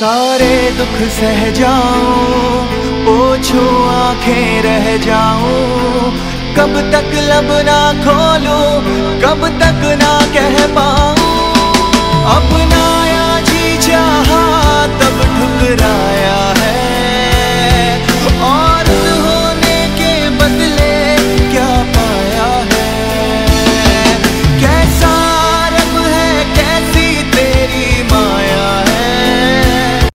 सारे दुख सह जाऊं, पोछूं आंखें रह जाऊं, कब तक लब ना खोलूं, कब तक ना कह पाऊं अपने